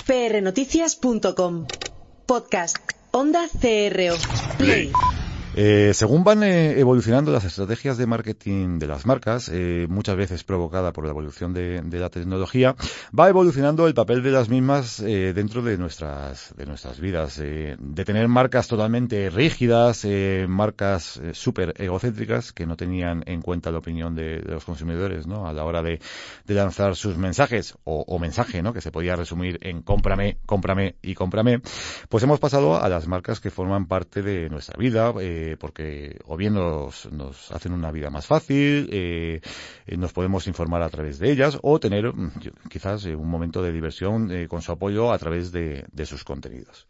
prnoticias.com. Podcast. Onda CRO. Play. Según van evolucionando las estrategias de marketing de las marcas, muchas veces provocada por la evolución de la tecnología, va evolucionando el papel de las mismas dentro de nuestras vidas. De tener marcas totalmente rígidas, marcas súper egocéntricas que no tenían en cuenta la opinión de los consumidores, ¿no? A la hora de lanzar sus mensajes o mensaje, ¿no? Que se podía resumir en cómprame, cómprame y cómprame. Pues hemos pasado a las marcas que forman parte de nuestra vida, porque o bien nos hacen una vida más fácil, nos podemos informar a través de ellas o tener quizás un momento de diversión con su apoyo a través de sus contenidos.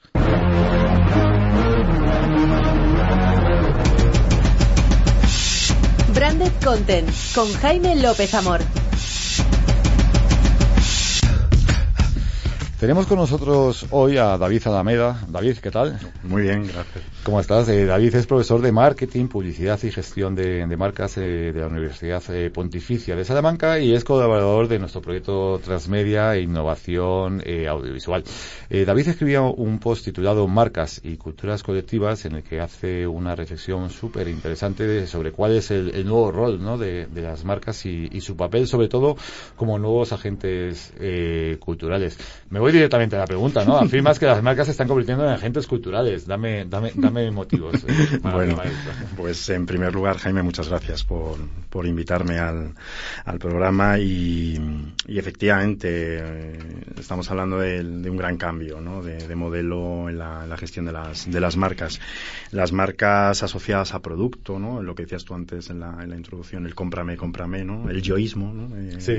Branded Content con Jaime López Amor. Tenemos con nosotros hoy a David Alameda. David, ¿qué tal? Muy bien, gracias. ¿Cómo estás? David es profesor de Marketing, Publicidad y Gestión de Marcas de la Universidad Pontificia de Salamanca y es colaborador de nuestro proyecto Transmedia e Innovación Audiovisual. David escribió un post titulado Marcas y Culturas Colectivas en el que hace una reflexión súper interesante sobre cuál es el nuevo rol, ¿no? de las marcas y su papel, sobre todo como nuevos agentes culturales. Me voy directamente a la pregunta, ¿no? Afirmas que las marcas se están convirtiendo en agentes culturales. Dame motivos. Bueno, pues en primer lugar, Jaime, muchas gracias por invitarme al programa y efectivamente estamos hablando de un gran cambio, ¿no? De modelo en la gestión de las marcas. Las marcas asociadas a producto, ¿no? Lo que decías tú antes en la introducción, el cómprame, cómprame, ¿no? El yoísmo, ¿no? Sí.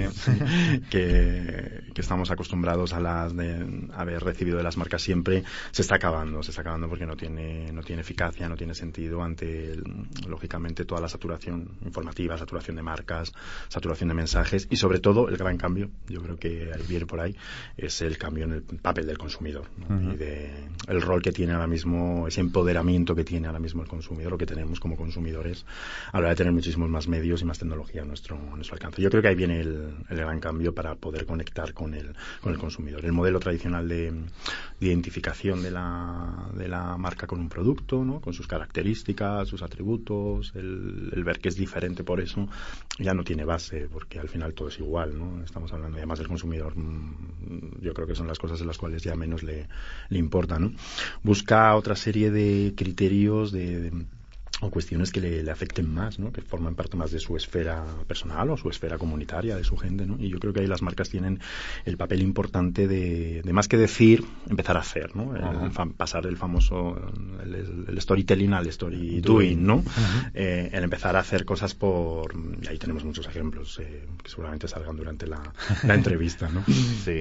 que estamos acostumbrados a haber recibido de las marcas siempre, se está acabando porque no tiene eficacia, no tiene sentido ante lógicamente toda la saturación informativa, saturación de marcas, saturación de mensajes y sobre todo el gran cambio, yo creo que viene por ahí, es el cambio en el papel del consumidor, ¿no? Uh-huh. Y el rol que tiene ahora mismo, ese empoderamiento que tiene ahora mismo el consumidor, lo que tenemos como consumidores a la hora de tener muchísimos más medios y más tecnología a nuestro alcance. Yo creo que ahí viene el gran cambio para poder conectar con el consumidor. El modelo tradicional de identificación de la marca con un producto, ¿no? Con sus características, sus atributos, el ver que es diferente por eso, ya no tiene base, porque al final todo es igual, ¿no? Estamos hablando además del consumidor, yo creo que son las cosas en las cuales ya menos le importa, ¿no? Busca otra serie de criterios o cuestiones que le afecten más, ¿no? Que forman parte más de su esfera personal o su esfera comunitaria, de su gente, ¿no? Y yo creo que ahí las marcas tienen el papel importante de más que decir, empezar a hacer, ¿no? Pasar el famoso el storytelling al story doing, ¿no? Uh-huh. El empezar a hacer cosas y ahí tenemos muchos ejemplos que seguramente salgan durante la entrevista, ¿no? Sí.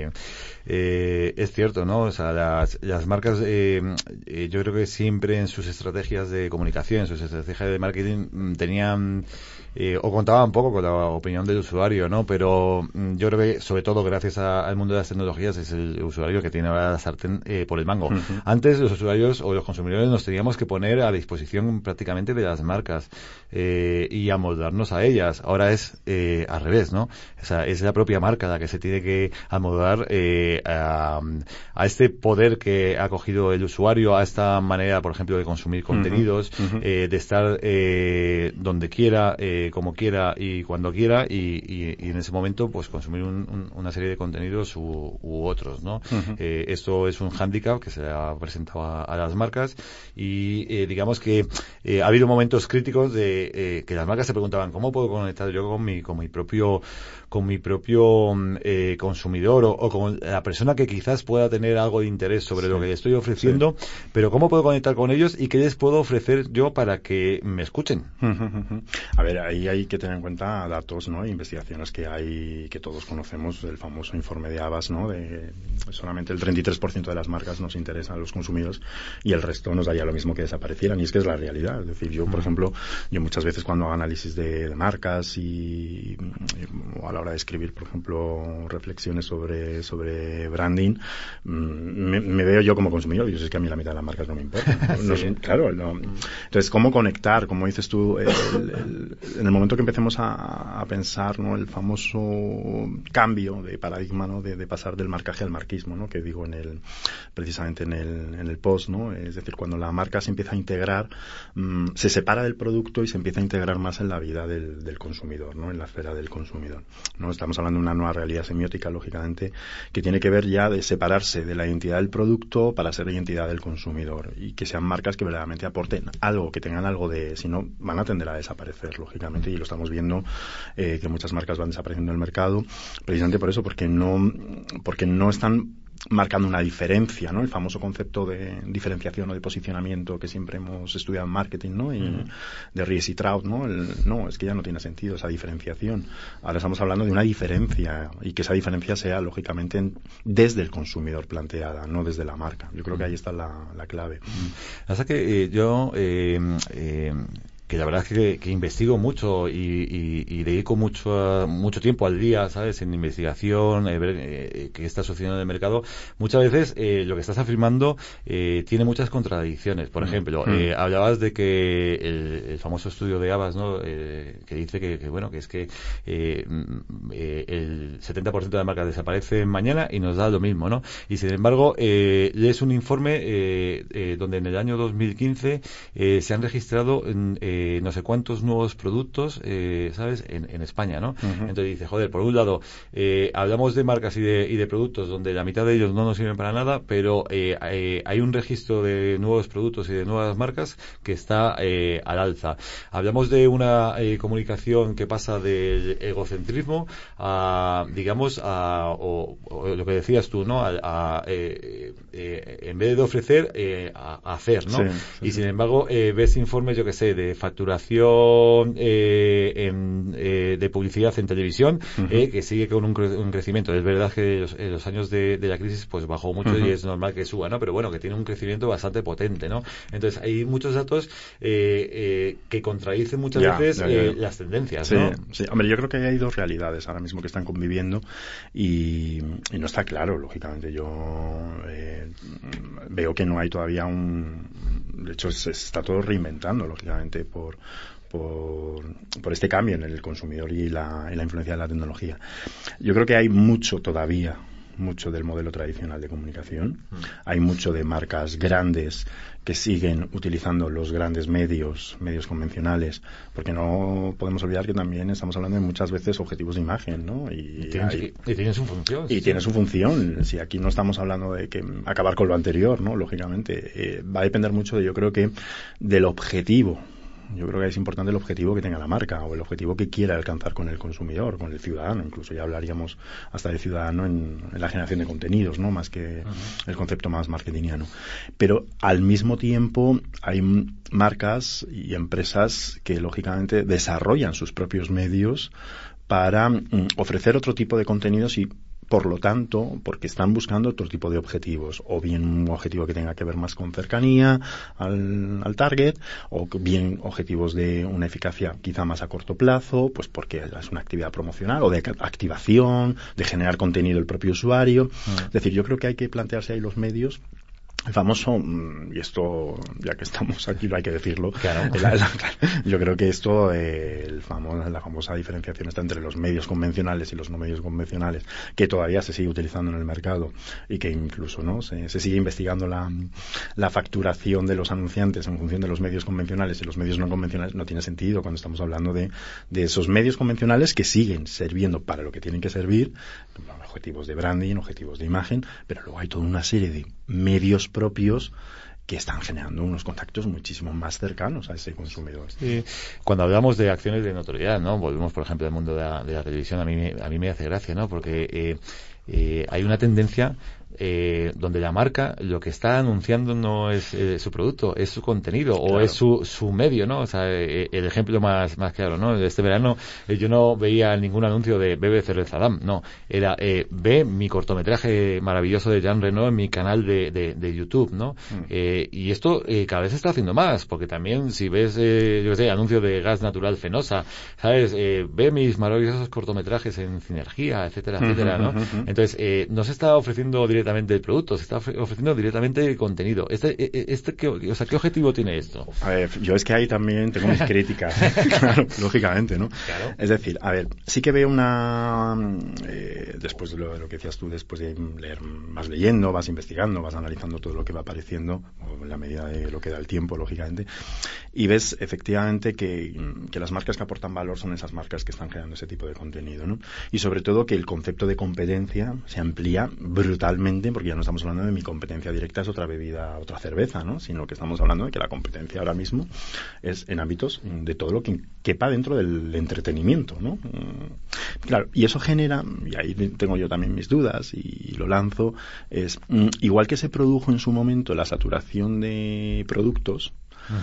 Es cierto, ¿no? O sea, las marcas yo creo que siempre en sus estrategias de comunicación, en sus estrategias de marketing tenían o contaban un poco con la opinión del usuario, ¿no? Pero yo creo que sobre todo gracias al mundo de las tecnologías es el usuario que tiene ahora la sartén por el mango. Uh-huh. Antes los usuarios o los consumidores nos teníamos que poner a disposición prácticamente de las marcas y amoldarnos a ellas. Ahora es al revés, ¿no? O sea, es la propia marca la que se tiene que amoldar a este poder que ha cogido el usuario, a esta manera, por ejemplo, de consumir contenidos, uh-huh. De estar donde quiera, como quiera y cuando quiera y en ese momento pues consumir una serie de contenidos u otros, ¿no? Uh-huh. Esto es un hándicap que se ha presentado a las marcas y digamos que ha habido momentos críticos de que las marcas se preguntaban ¿cómo puedo conectar yo con mi propio consumidor o con la persona que quizás pueda tener algo de interés sobre lo que le estoy ofreciendo, sí. Pero cómo puedo conectar con ellos y qué les puedo ofrecer yo para que me escuchen? A ver, ahí hay que tener en cuenta datos, ¿no? Investigaciones que hay, que todos conocemos, el famoso informe de Havas, ¿no? De solamente el 33% de las marcas nos interesan a los consumidores y el resto nos daría lo mismo que desaparecieran, y es que es la realidad. Es decir, yo, por ejemplo, muchas veces cuando hago análisis de marcas y a la hora de escribir, por ejemplo, reflexiones sobre branding, me veo yo como consumidor, y es que a mí la mitad de las marcas no me importan. Sí. Claro, no. Entonces, ¿cómo conectar, como dices tú, en el momento que empecemos a pensar, ¿no? El famoso cambio de paradigma, ¿no? De pasar del marcaje al marquismo, ¿no? Que digo precisamente en el post, ¿no? Es decir, cuando la marca se empieza a integrar, se separa del producto y se empieza a integrar más en la vida del consumidor, ¿no? En la esfera del consumidor, ¿no? Estamos hablando de una nueva realidad semiótica, lógicamente, que tiene que ver ya de separarse de la identidad del producto para ser la identidad del consumidor, y que sean marcas que verdaderamente aporten algo, que tengan algo de, si no, van a tender a desaparecer, lógicamente, y lo estamos viendo, que muchas marcas van desapareciendo del mercado, precisamente por eso, porque no están marcando una diferencia, ¿no? El famoso concepto de diferenciación o de posicionamiento que siempre hemos estudiado en marketing, ¿no? Y de Ries y Trout, ¿no? No, es que ya no tiene sentido esa diferenciación. Ahora estamos hablando de una diferencia, y que esa diferencia sea, lógicamente, desde el consumidor planteada, no desde la marca. Yo creo que ahí está la clave. Hasta que que la verdad es que investigo mucho y dedico mucho tiempo al día, ¿sabes?, en investigación, ver qué está sucediendo en el mercado. Muchas veces lo que estás afirmando tiene muchas contradicciones. Por ejemplo, hablabas de que el famoso estudio de Havas, ¿no?, que dice que es que el 70% de las marcas desaparecen mañana y nos da lo mismo, ¿no? Y sin embargo, lees un informe donde en el año 2015 se han registrado no sé cuántos nuevos productos, ¿sabes?, en España, ¿no? Entonces dice, joder, por un lado, hablamos de marcas y de productos donde la mitad de ellos no nos sirven para nada, pero hay un registro de nuevos productos y de nuevas marcas que está al alza. Hablamos de una comunicación que pasa del egocentrismo a, digamos, o lo que decías tú, ¿no?, en vez de ofrecer, a hacer, ¿no? Sí. Y sin embargo, ves informes, yo que sé, de facturación de publicidad en televisión, que sigue con un crecimiento. Es verdad que los años de la crisis pues bajó mucho y es normal que suba, ¿no? Pero bueno, que tiene un crecimiento bastante potente, ¿no? Entonces hay muchos datos que contradicen muchas veces las tendencias, sí, ¿no? Sí, hombre, yo creo que hay dos realidades ahora mismo que están conviviendo y no está claro, lógicamente. Yo veo que no hay todavía de hecho se está todo reinventando, lógicamente, por este cambio en el consumidor y la influencia de la tecnología. Yo creo que hay mucho del modelo tradicional de comunicación. Hay mucho de marcas grandes que siguen utilizando los grandes medios convencionales, porque no podemos olvidar que también estamos hablando de muchas veces objetivos de imagen, ¿no? Y tiene su función. Y tiene su función. Si aquí no estamos hablando de que acabar con lo anterior, ¿no? Lógicamente, va a depender mucho yo creo que del objetivo. Yo creo que es importante el objetivo que tenga la marca o el objetivo que quiera alcanzar con el consumidor, con el ciudadano. Incluso ya hablaríamos hasta de ciudadano en la generación de contenidos, ¿no? Más que el concepto más marketingiano. Pero al mismo tiempo hay marcas y empresas que lógicamente desarrollan sus propios medios para ofrecer otro tipo de contenidos y por lo tanto, porque están buscando otro tipo de objetivos, o bien un objetivo que tenga que ver más con cercanía al target, o bien objetivos de una eficacia quizá más a corto plazo, pues porque es una actividad promocional o de activación, de generar contenido el propio usuario. Es decir, yo creo que hay que plantearse ahí los medios. El famoso, y esto, ya que estamos aquí, lo hay que decirlo, claro. Yo creo que esto, la famosa diferenciación está entre los medios convencionales y los no medios convencionales, que todavía se sigue utilizando en el mercado y que incluso no se sigue investigando la facturación de los anunciantes en función de los medios convencionales y los medios no convencionales. No tiene sentido cuando estamos hablando de esos medios convencionales que siguen sirviendo para lo que tienen que servir, objetivos de branding, objetivos de imagen, pero luego hay toda una serie de medios propios que están generando unos contactos muchísimo más cercanos a ese consumidor. Sí. Cuando hablamos de acciones de notoriedad, ¿no? Volvemos, por ejemplo, al mundo de la televisión. A mí me hace gracia, ¿no? Porque hay una tendencia donde la marca lo que está anunciando no es su producto, es su contenido, claro, o es su medio, ¿no? O sea, el ejemplo más claro, ¿no? Este verano yo no veía ningún anuncio de bebe cerveza Adam, no, era ve mi cortometraje maravilloso de Jean Reno en mi canal de YouTube, ¿no? Y esto cada vez se está haciendo más, porque también si ves, yo qué sé, anuncio de gas natural Fenosa, ¿sabes? Ve mis maravillosos cortometrajes en Sinergia, etcétera, etcétera, ¿no? Entonces, no se está ofreciendo directamente directamente el producto, se está ofreciendo directamente el contenido. ¿Qué objetivo tiene esto? A ver, yo es que ahí también tengo mis críticas, claro, lógicamente, ¿no? Claro. Es decir, a ver, sí que veo después de lo que decías tú, después de leer, vas leyendo, vas investigando, vas analizando todo lo que va apareciendo, o en la medida de lo que da el tiempo, lógicamente, y ves efectivamente que las marcas que aportan valor son esas marcas que están creando ese tipo de contenido, ¿no? Y sobre todo que el concepto de competencia se amplía brutalmente, porque ya no estamos hablando de mi competencia directa es otra bebida, otra cerveza, ¿no? Sino que estamos hablando de que la competencia ahora mismo es en ámbitos de todo lo que quepa dentro del entretenimiento, ¿no? Claro, y eso genera, y ahí tengo yo también mis dudas y lo lanzo, es igual que se produjo en su momento la saturación de productos,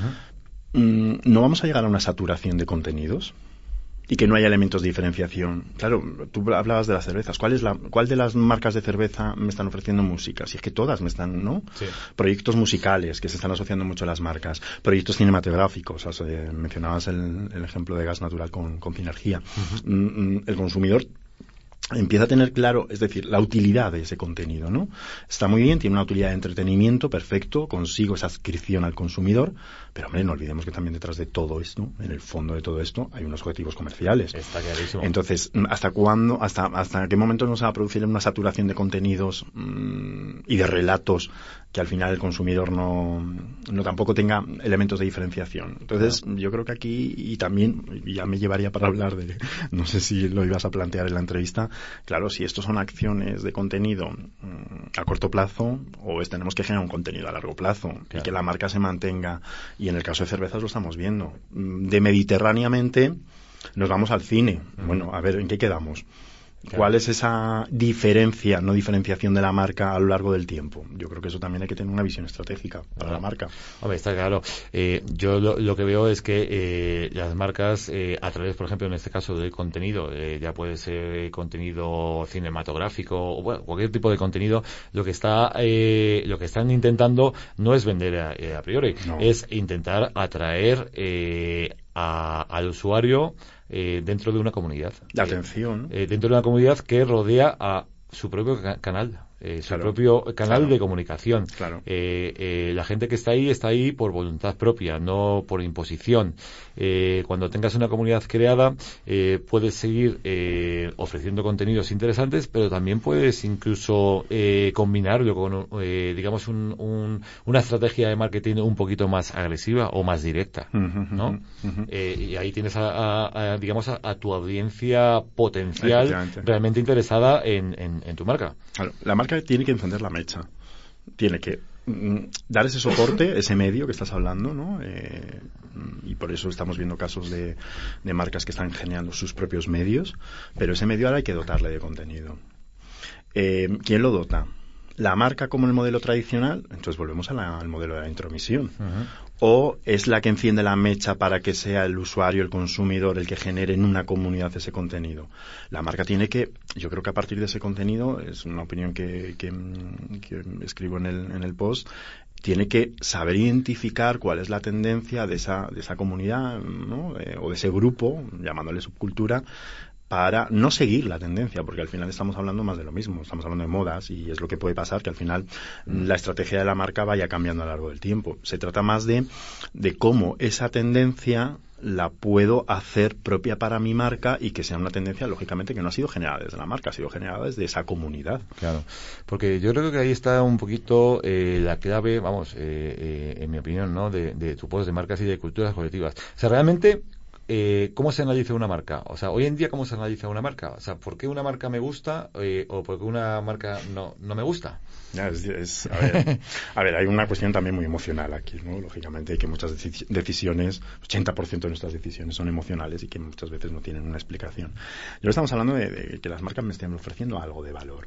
¿no vamos a llegar a una saturación de contenidos? Y que no haya elementos de diferenciación. Claro, tú hablabas de las cervezas. ¿Cuál de las marcas de cerveza me están ofreciendo música? Si es que todas me están, ¿no? Sí. Proyectos musicales que se están asociando mucho a las marcas. Proyectos cinematográficos. O sea, mencionabas el ejemplo de gas natural con Finergia. El consumidor empieza a tener claro, es decir, la utilidad de ese contenido, ¿no? Está muy bien, tiene una utilidad de entretenimiento, perfecto, consigo esa adscripción al consumidor, pero hombre, no olvidemos que también detrás de todo esto, en el fondo de todo esto, hay unos objetivos comerciales. Está clarísimo. Entonces, ¿hasta cuándo, hasta qué momento nos va a producir una saturación de contenidos y de relatos que al final el consumidor no tampoco tenga elementos de diferenciación? Entonces, yo creo que aquí, y también, ya me llevaría para hablar de, no sé si lo ibas a plantear en la entrevista, claro, si estos son acciones de contenido a corto plazo, o tenemos que generar un contenido a largo plazo, claro, y que la marca se mantenga, y en el caso de cervezas lo estamos viendo. De mediterráneamente nos vamos al cine. Bueno, a ver, ¿en qué quedamos? Claro. ¿Cuál es esa no diferenciación de la marca a lo largo del tiempo? Yo creo que eso también hay que tener una visión estratégica para la marca. Hombre, está claro. Yo lo que veo es que las marcas, a través, por ejemplo, en este caso del contenido, ya puede ser contenido cinematográfico o bueno, cualquier tipo de contenido, lo que están intentando no es vender a priori, no, es intentar atraer al usuario dentro de una comunidad. La atención. Dentro de una comunidad que rodea a su propio canal. Su claro, propio canal claro, de comunicación. Claro. La gente que está ahí por voluntad propia, no por imposición. Cuando tengas una comunidad creada, puedes seguir ofreciendo contenidos interesantes, pero también puedes incluso combinarlo con, digamos, una estrategia de marketing un poquito más agresiva o más directa, ¿no? Y ahí tienes digamos, a tu audiencia potencial realmente interesada en tu marca. Claro, la marca tiene que encender la mecha, tiene que dar ese soporte, ese medio que estás hablando, ¿no? Y por eso estamos viendo casos de marcas que están generando sus propios medios, pero ese medio ahora hay que dotarle de contenido. ¿Quién lo dota? ¿La marca como el modelo tradicional? Entonces volvemos al modelo de la intromisión. ¿O es la que enciende la mecha para que sea el usuario, el consumidor, el que genere en una comunidad ese contenido? La marca tiene que, yo creo que a partir de ese contenido, es una opinión que escribo en el post, tiene que saber identificar cuál es la tendencia de esa comunidad, ¿no? O de ese grupo, llamándole subcultura, para no seguir la tendencia, porque al final estamos hablando más de lo mismo, estamos hablando de modas y es lo que puede pasar, que al final la estrategia de la marca vaya cambiando a lo largo del tiempo. Se trata más de cómo esa tendencia la puedo hacer propia para mi marca y que sea una tendencia, lógicamente, que no ha sido generada desde la marca, ha sido generada desde esa comunidad. Claro, porque yo creo que ahí está un poquito la clave, vamos, en mi opinión, ¿no?, de tu post de marcas y de culturas colectivas. O sea, realmente, ¿cómo se analiza una marca? O sea, hoy en día, ¿cómo se analiza una marca? O sea, ¿por qué una marca me gusta o por qué una marca no me gusta? A ver, hay una cuestión también muy emocional aquí, ¿no? Lógicamente, que muchas decisiones, 80% de nuestras decisiones son emocionales y que muchas veces no tienen una explicación. Yo estamos hablando de que las marcas me estén ofreciendo algo de valor.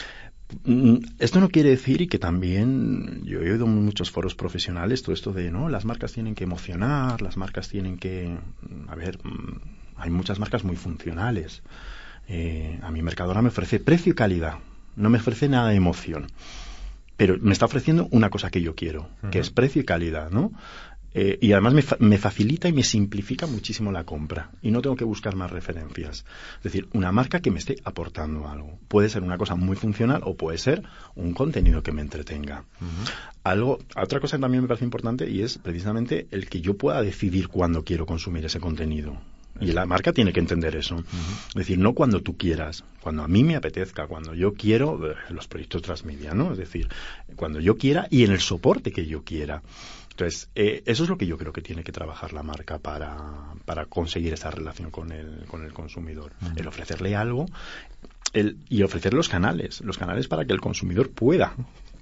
Esto no quiere decir, y que también yo he oído en muchos foros profesionales todo esto de, no, las marcas tienen que emocionar, las marcas tienen que, a ver, hay muchas marcas muy funcionales. A mi Mercadona me ofrece precio y calidad, no me ofrece nada de emoción, pero me está ofreciendo una cosa que yo quiero, que es precio y calidad, ¿no? Y además me facilita y me simplifica muchísimo la compra. Y no tengo que buscar más referencias. Es decir, una marca que me esté aportando algo. Puede ser una cosa muy funcional o puede ser un contenido que me entretenga. Otra cosa que también me parece importante y es precisamente el que yo pueda decidir cuándo quiero consumir ese contenido. Y la marca tiene que entender eso. Es decir, no cuando tú quieras, cuando a mí me apetezca, cuando yo quiero, los proyectos transmedia, ¿no? Es decir, cuando yo quiera y en el soporte que yo quiera. Entonces, eso es lo que yo creo que tiene que trabajar la marca para conseguir esa relación con el consumidor. El ofrecerle algo y ofrecer los canales para que el consumidor pueda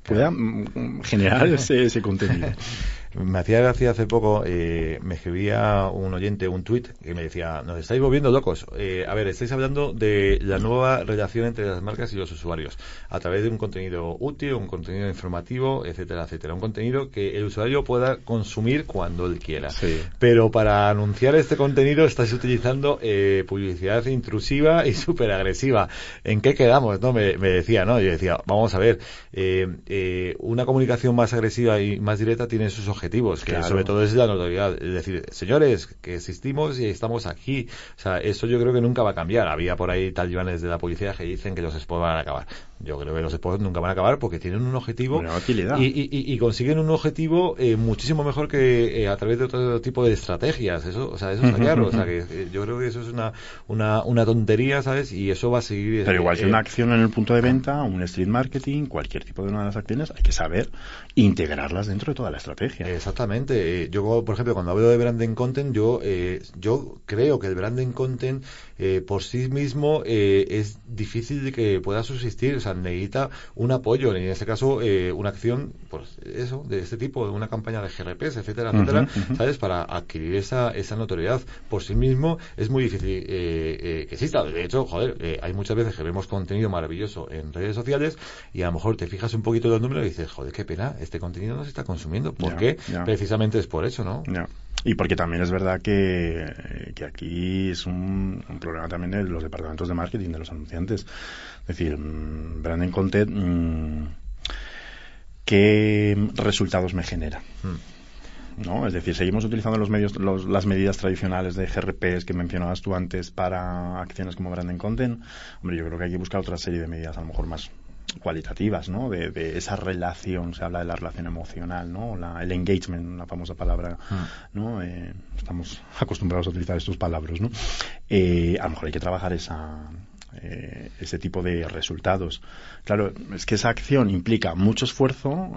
generar ese contenido. Me hacía gracia hace poco, me escribía un oyente un tuit que me decía, nos estáis volviendo locos. A ver, estáis hablando de la nueva relación entre las marcas y los usuarios a través de un contenido útil, un contenido informativo, etcétera, etcétera. Un contenido que el usuario pueda consumir cuando él quiera. Sí. Pero para anunciar este contenido estáis utilizando publicidad intrusiva y súper agresiva. ¿En qué quedamos? ¿No? Me decía, ¿no? Yo decía, vamos a ver, una comunicación más agresiva y más directa tiene sus objetivos, que sobre todo es la notoriedad. Es decir, señores, que existimos y estamos aquí. O sea, eso yo creo que nunca va a cambiar. Había por ahí talibanes de la publicidad que dicen que los spots van a acabar. Yo creo que los spots nunca van a acabar porque tienen un objetivo y consiguen un objetivo muchísimo mejor que a través de otro tipo de estrategias. Eso está claro. O sea, que yo creo que eso es una tontería, ¿sabes? Y eso va a seguir. Pero igual que una acción en el punto de venta, un street marketing, cualquier tipo de una de las acciones, hay que saber integrarlas dentro de toda la estrategia. Exactamente. Yo, por ejemplo, cuando hablo de branding content, yo creo que el branding content por sí mismo es difícil de que pueda subsistir. O sea, necesita un apoyo, en este caso una acción, pues eso, de este tipo, una campaña de GRPs, etcétera, etcétera, ¿sabes? Para adquirir esa notoriedad. Por sí mismo es muy difícil que exista. De hecho, hay muchas veces que vemos contenido maravilloso en redes sociales y a lo mejor te fijas un poquito en los números y dices, joder, qué pena, este contenido no se está consumiendo. ¿Por qué? Precisamente es por eso, ¿no? Y porque también es verdad que aquí es un problema también de los departamentos de marketing, de los anunciantes. Es decir, branding content, ¿qué resultados me genera? ¿No? Es decir, seguimos utilizando las medidas tradicionales de GRPs que mencionabas tú antes para acciones como branding content. Hombre, yo creo que hay que buscar otra serie de medidas a lo mejor más cualitativas, ¿no? De esa relación, se habla de la relación emocional, ¿no? El engagement, la famosa palabra, ¿no? Estamos acostumbrados a utilizar estos palabras, ¿no? A lo mejor hay que trabajar ese tipo de resultados. Claro, es que esa acción implica mucho esfuerzo,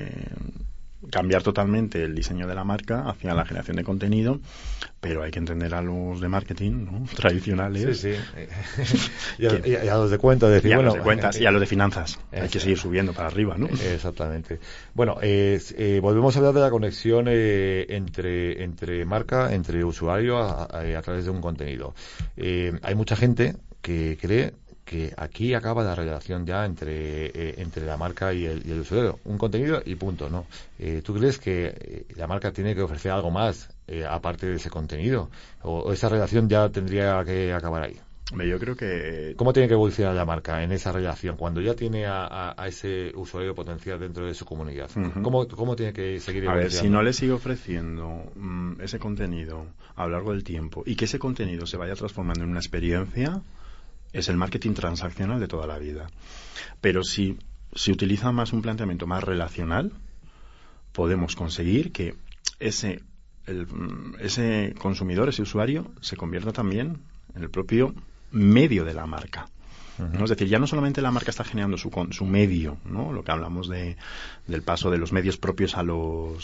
cambiar totalmente el diseño de la marca hacia la generación de contenido, pero hay que entender a los de marketing, ¿no? Tradicionales. Sí. y a los de cuentas. Decir, y a los de cuentas y a los de finanzas. Hay que seguir subiendo para arriba, ¿no? Exactamente. Bueno, volvemos a hablar de la conexión entre marca, entre usuario a través de un contenido. Hay mucha gente que cree que aquí acaba la relación ya entre la marca y el usuario, un contenido y punto, ¿no? ¿Tú crees que la marca tiene que ofrecer algo más aparte de ese contenido? ¿O esa relación ya tendría que acabar ahí? Yo creo que... ¿Cómo tiene que evolucionar la marca en esa relación cuando ya tiene a ese usuario potencial dentro de su comunidad? ¿Cómo tiene que seguir evolucionando? A ver, si no le sigue ofreciendo ese contenido a lo largo del tiempo y que ese contenido se vaya transformando en una experiencia, es el marketing transaccional de toda la vida. Pero si utiliza más un planteamiento más relacional, podemos conseguir que ese consumidor, ese usuario, se convierta también en el propio medio de la marca. ¿No? Es decir, ya no solamente la marca está generando su medio, ¿no? Lo que hablamos del paso de los medios propios de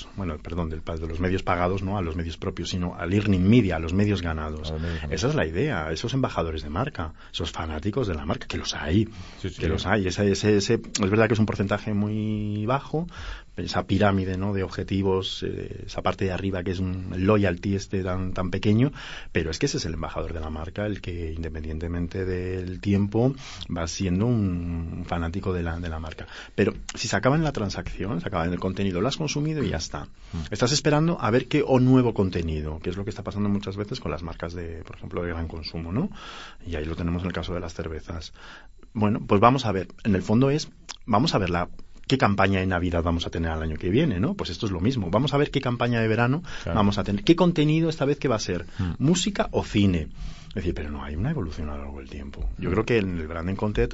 los medios pagados, ¿no? A los medios propios, sino al earning media, a los medios ganados. Esa es la idea, esos embajadores de marca, esos fanáticos de la marca, que los hay, los hay. Ese, es verdad que es un porcentaje muy bajo, esa pirámide, ¿no? De objetivos, esa parte de arriba que es un loyalty tan pequeño, pero es que ese es el embajador de la marca, el que independientemente del tiempo va siendo un fanático de la marca. Pero si se acaba en la transacción, se acaba en el contenido, lo has consumido y ya está. Estás esperando a ver qué nuevo contenido, que es lo que está pasando muchas veces con las marcas por ejemplo, de gran consumo, ¿no? Y ahí lo tenemos en el caso de las cervezas. Bueno, pues vamos a ver. En el fondo vamos a ver ¿qué campaña de Navidad vamos a tener el año que viene, ¿no? Pues esto es lo mismo. Vamos a ver qué campaña de verano vamos a tener. ¿Qué contenido esta vez que va a ser? ¿Música o cine? Es decir, pero no, hay una evolución a lo largo del tiempo. Yo creo que en el Branding Content,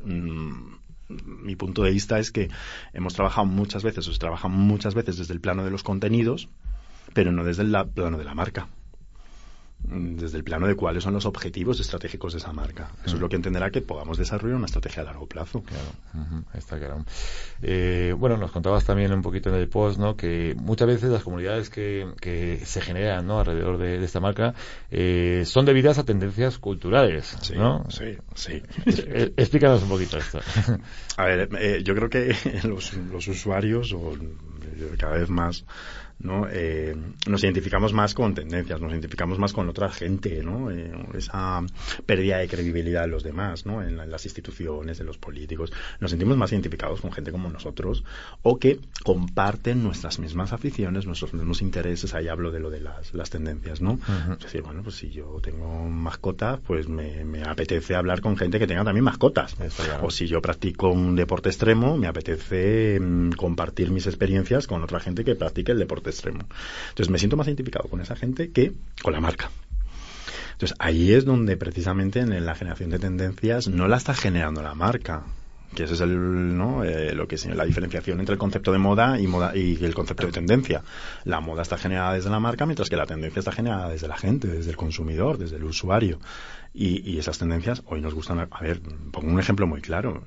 mi punto de vista es que hemos trabajado muchas veces, o se trabaja muchas veces desde el plano de los contenidos, pero no desde el plano de la marca. Desde el plano de cuáles son los objetivos estratégicos de esa marca. Eso es lo que entenderá que podamos desarrollar una estrategia a largo plazo. Claro, está claro. Bueno, nos contabas también un poquito en el post, ¿no? Que muchas veces las comunidades que se generan, ¿no? Alrededor de esta marca son debidas a tendencias culturales, ¿no? Sí. Explícanos un poquito esto. A ver, yo creo que los usuarios, o cada vez más, ¿no? Nos identificamos más con tendencias, nos identificamos más con otra gente, ¿no? Esa pérdida de credibilidad de los demás, ¿no? En las instituciones, en los políticos. Nos sentimos más identificados con gente como nosotros, o que comparten nuestras mismas aficiones, nuestros mismos intereses. Ahí hablo de lo de las tendencias, ¿no? Es decir, bueno, pues si yo tengo mascotas, pues me apetece hablar con gente que tenga también mascotas. O si yo practico un deporte extremo, me apetece compartir mis experiencias con otra gente que practique el deporte extremo. Entonces me siento más identificado con esa gente que con la marca. Entonces ahí es donde precisamente en la generación de tendencias no la está generando la marca, que ese es lo que es la diferenciación entre el concepto de moda y el concepto de tendencia. La moda está generada desde la marca, mientras que la tendencia está generada desde la gente, desde el consumidor, desde el usuario. Y esas tendencias hoy nos gustan. A ver, pongo un ejemplo muy claro.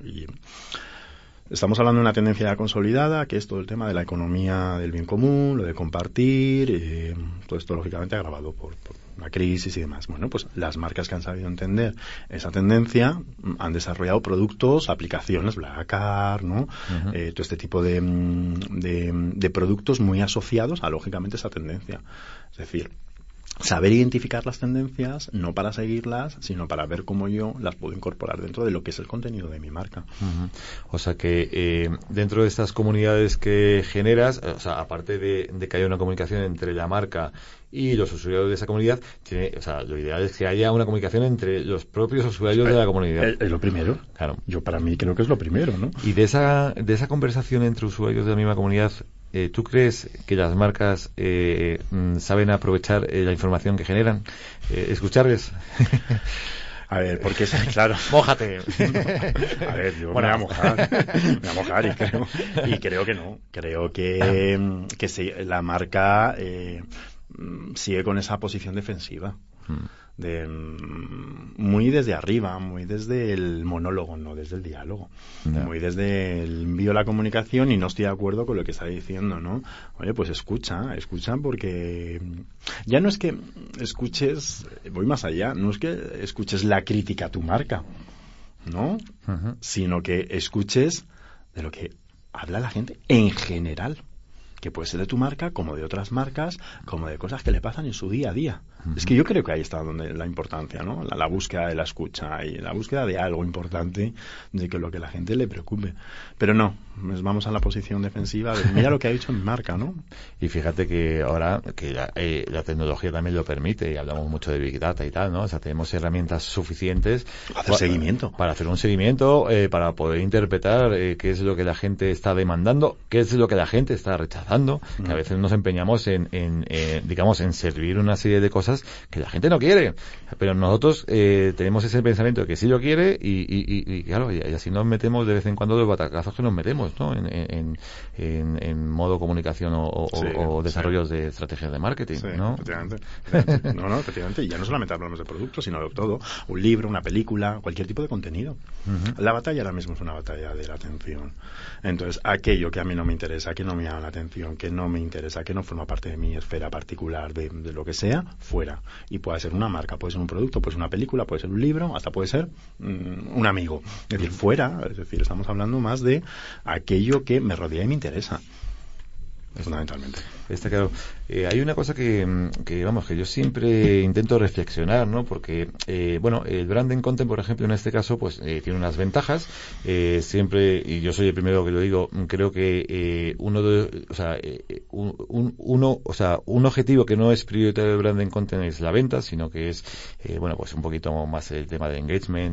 Estamos hablando de una tendencia ya consolidada, que es todo el tema de la economía del bien común, lo de compartir, todo esto lógicamente agravado por la crisis y demás. Bueno, pues las marcas que han sabido entender esa tendencia han desarrollado productos, aplicaciones, Blackar, ¿no? Todo este tipo de productos muy asociados a, lógicamente, esa tendencia. Es decir, saber identificar las tendencias, no para seguirlas, sino para ver cómo yo las puedo incorporar dentro de lo que es el contenido de mi marca. O sea que dentro de estas comunidades que generas, o sea, aparte de que haya una comunicación entre la marca y los usuarios de esa comunidad, lo ideal es que haya una comunicación entre los propios usuarios de la comunidad. Es lo primero. Claro. Yo para mí creo que es lo primero, ¿no? Y de esa conversación entre usuarios de la misma comunidad, ¿tú crees que las marcas saben aprovechar la información que generan? ¿Escucharles? A ver, porque es claro. ¡Mójate! A ver, yo me voy a mojar y creo que no. Creo que la marca sigue con esa posición defensiva. Muy desde arriba, muy desde el monólogo, no desde el diálogo, muy desde el envío de la comunicación, y no estoy de acuerdo con lo que está diciendo, ¿no? Oye, pues escucha porque ya no es que escuches, voy más allá, no es que escuches la crítica a tu marca, ¿no? Sino que escuches de lo que habla la gente en general, que puede ser de tu marca, como de otras marcas, como de cosas que le pasan en su día a día. Es que yo creo que ahí está donde la importancia, ¿no? La búsqueda de la escucha y la búsqueda de algo importante, de que lo que a la gente le preocupe. Pero no, vamos a la posición defensiva de mira lo que ha dicho mi marca, ¿no? Y fíjate que ahora que la tecnología también lo permite, y hablamos mucho de Big Data y tal, ¿no? O sea, tenemos herramientas suficientes para hacer un seguimiento, para poder interpretar qué es lo que la gente está demandando, qué es lo que la gente está rechazando, que a veces nos empeñamos en servir una serie de cosas que la gente no quiere, pero nosotros tenemos ese pensamiento de que sí lo quiere, y claro, y así nos metemos de vez en cuando los batacazos que nos metemos, ¿no? En modo comunicación o desarrollos de estrategias de marketing, ¿no? Efectivamente. No, efectivamente. Y ya no solamente hablamos de productos, sino de todo. Un libro, una película, cualquier tipo de contenido. La batalla ahora mismo es una batalla de la atención. Entonces, aquello que a mí no me interesa, que no me llama la atención, que no me interesa, que no forma parte de mi esfera particular, de lo que sea, fuera. Y puede ser una marca, puede ser un producto, puede ser una película, puede ser un libro, hasta puede ser un amigo. Es decir, fuera. Es decir, estamos hablando más de aquello que me rodea y me interesa. fundamentalmente. Está claro. Hay una cosa que yo siempre intento reflexionar, ¿no? Porque, el branding content, por ejemplo, en este caso, pues, tiene unas ventajas. Siempre, y yo soy el primero que lo digo, creo que un objetivo que no es prioritario del branding content es la venta, sino que es, pues un poquito más el tema de engagement,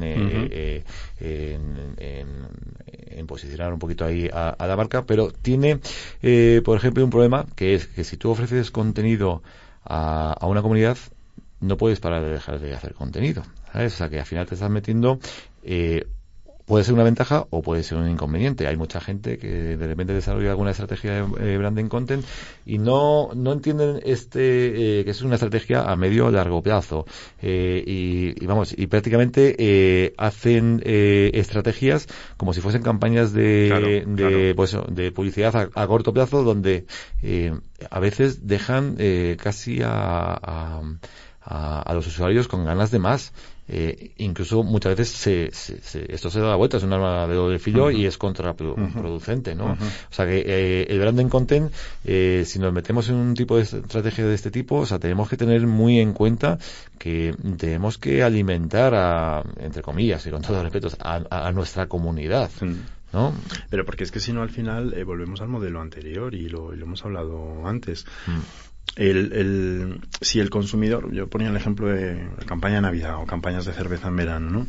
en posicionar un poquito ahí a la marca, pero tiene, por ejemplo, un problema que es que si tú ofreces contenido a una comunidad, no puedes parar de dejar de hacer contenido, ¿sabes? O sea, que al final te estás metiendo, puede ser una ventaja o puede ser un inconveniente. Hay mucha gente que de repente desarrolla alguna estrategia de branding content y no entienden que es una estrategia a medio o largo plazo. Y prácticamente hacen estrategias como si fuesen campañas de publicidad a corto plazo, donde a veces dejan casi a los usuarios con ganas de más. Incluso muchas veces esto se da la vuelta, es un arma de doble filo y es contraproducente, ¿no? O sea que el branding content, si nos metemos en un tipo de estrategia de este tipo, o sea, tenemos que tener muy en cuenta que tenemos que alimentar entre comillas y con todos los respetos, a nuestra comunidad. ¿No? Pero porque es que si no, al final volvemos al modelo anterior y lo hemos hablado antes. Si el consumidor, yo ponía el ejemplo de campaña de Navidad o campañas de cerveza en verano, ¿no?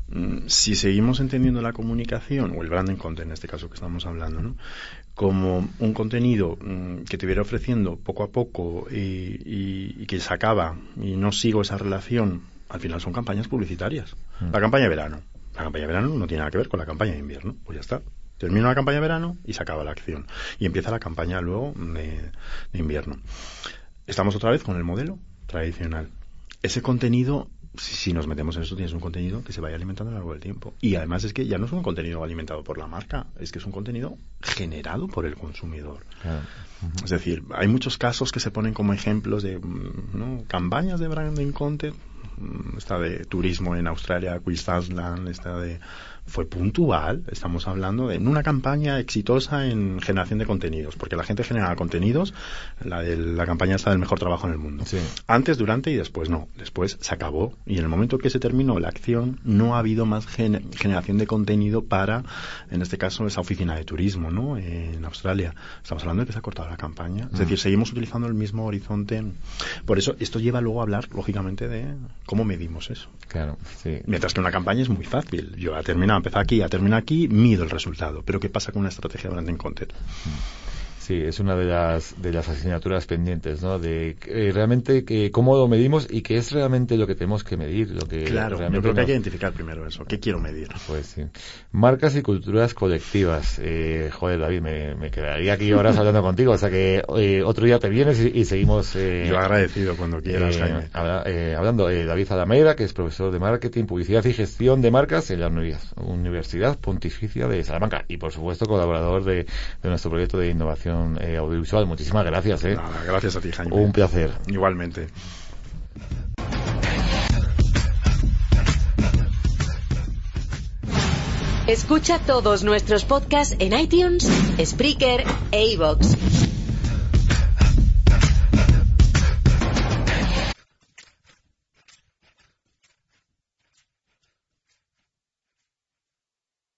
Si seguimos entendiendo la comunicación o el branding content, en este caso que estamos hablando, ¿no?, como un contenido que te viera ofreciendo poco a poco y que se acaba y no sigo esa relación, al final son campañas publicitarias. La campaña de verano no tiene nada que ver con la campaña de invierno, pues ya está. Termina la campaña de verano y se acaba la acción. Y empieza la campaña luego de invierno. Estamos otra vez con el modelo tradicional. Ese contenido, si nos metemos en eso, tienes un contenido que se vaya alimentando a lo largo del tiempo. Y además es que ya no es un contenido alimentado por la marca, es que es un contenido generado por el consumidor. Claro. Es decir, hay muchos casos que se ponen como ejemplos de campañas de branding content. Esta de turismo en Australia, Queensland, fue puntual. Estamos hablando de una campaña exitosa en generación de contenidos, porque la gente genera contenidos. La campaña está del mejor trabajo en el mundo. Sí. Antes, durante y después no. Después se acabó y en el momento que se terminó la acción no ha habido más generación de contenido para, en este caso, esa oficina de turismo, ¿no?, en Australia. Estamos hablando de que se ha cortado la campaña. Es decir, seguimos utilizando el mismo horizonte. Por eso esto lleva luego a hablar, lógicamente, de cómo medimos eso. Claro, sí. Mientras que una campaña es muy fácil. Yo empezar aquí, a terminar aquí, mido el resultado. Pero ¿qué pasa con una estrategia de branding content? Sí, es una de las asignaturas pendientes, ¿no? De realmente cómo lo medimos y qué es realmente lo que tenemos que medir. Claro, yo creo que hay que identificar primero eso. ¿Qué quiero medir? Pues sí. Marcas y culturas colectivas. David, me quedaría aquí horas hablando contigo. O sea que otro día te vienes y seguimos. Yo agradecido cuando quieras, Jaime. Hablando, David Alameida, que es profesor de Marketing, Publicidad y Gestión de Marcas en la Universidad Pontificia de Salamanca. Y, por supuesto, colaborador de nuestro proyecto de innovación audiovisual. Muchísimas gracias. Nada, gracias a ti, Jaime. Un placer. Igualmente. Escucha todos nuestros podcasts en iTunes, Spreaker e iVoox.